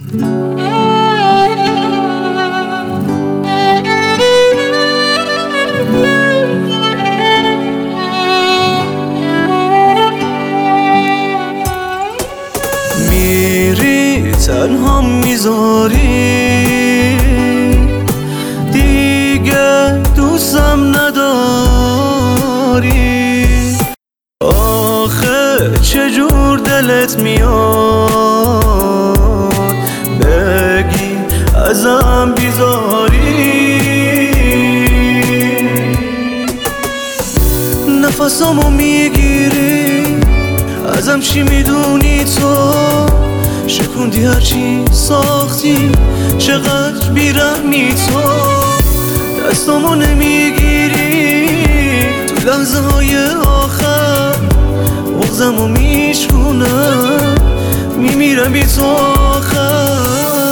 میری تنها میذاری دیگه دوستم نداری آخه چجور دلت میاد بگی ازم بیزاری نفسامو میگیری ازم چی میدونی تو شکوندی هرچی ساختی چقدر بیرحمی تو دستامو نمیگیری تو لحظه های آخر بغضمو میشکونم میمیرم بی تو آخر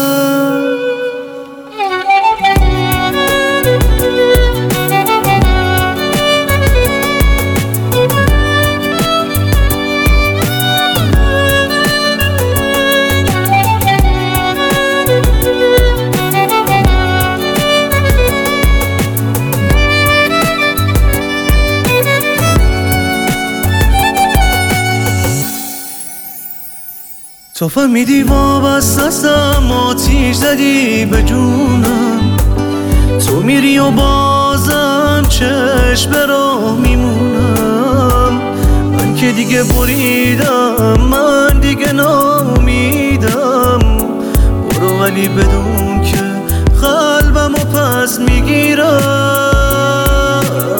تو فهمیدی وابسته‌ام آتیش زدی به جونم تو میری و بازم چشم به راه میمونم من که دیگه بریدم من دیگه ناامیدم برو ولی بدون که قلبمو پس میگیرم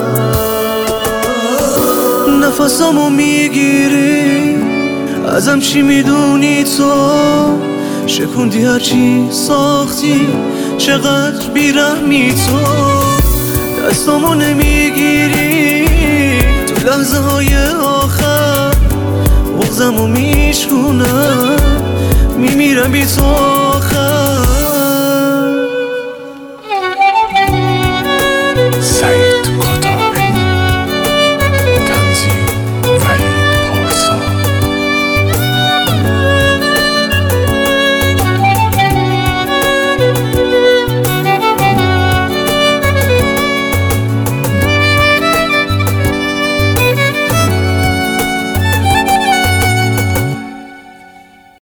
نفسامو میگیری ازم چی میدونی تو شکوندی هرچی ساختی چقدر بیرحمی تو دستامو نمیگیری تو لحظه های آخر بغضمو میشکونم میمیرم بی تو آخر سعید